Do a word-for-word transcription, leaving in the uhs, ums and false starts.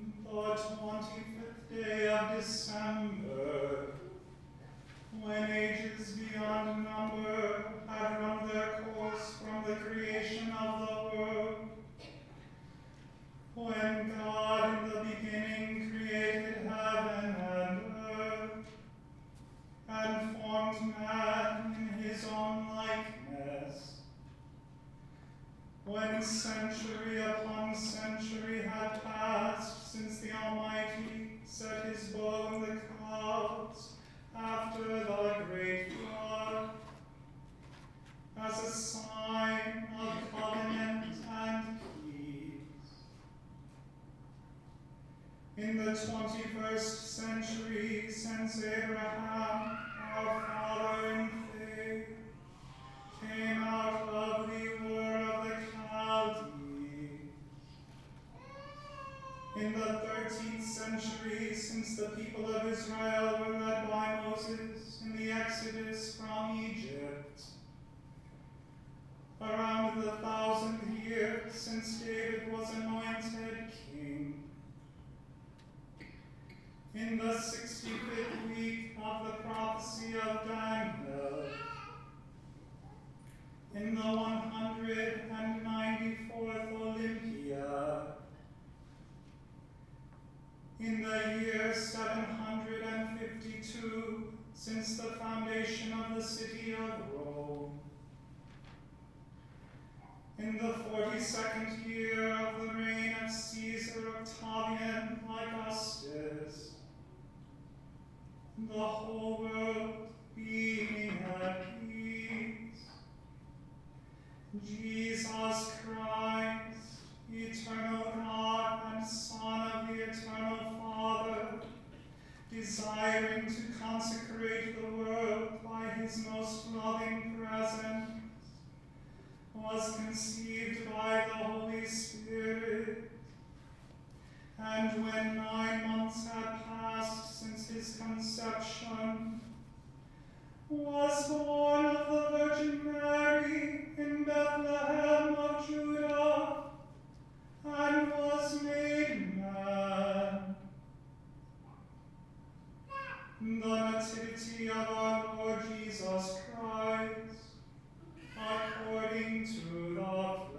the twenty-fifth day of December, when ages beyond number had run their course from the creation of the world, when God in the beginning created heaven and earth, and formed man in his own likeness, when century upon century had passed since the Almighty set his bow in the clouds after the great flood, as a sign of covenant and peace. In the twenty-first century, since Abraham, our father in faith, came out of the Ur of the Chaldees. In the thirteenth century, since the people of Israel were led by Moses in the Exodus from Egypt, around the thousandth year since David was anointed king, in the sixty-fifth week of the prophecy of Daniel, in the one hundred ninety-fourth Olympia, in the year seven hundred fifty-two since the foundation of the city of Rome, in the forty-second year of the reign of Caesar Octavian Augustus, the whole world being at peace, Jesus Christ, eternal God and Son of the eternal Father, desiring to consecrate the world by his most loving presence, was conceived by the Holy Spirit, and when nine months had passed since his conception, was born of the Virgin Mary in Bethlehem of Judah, and was made man. The Nativity of our Lord Jesus Christ, according to the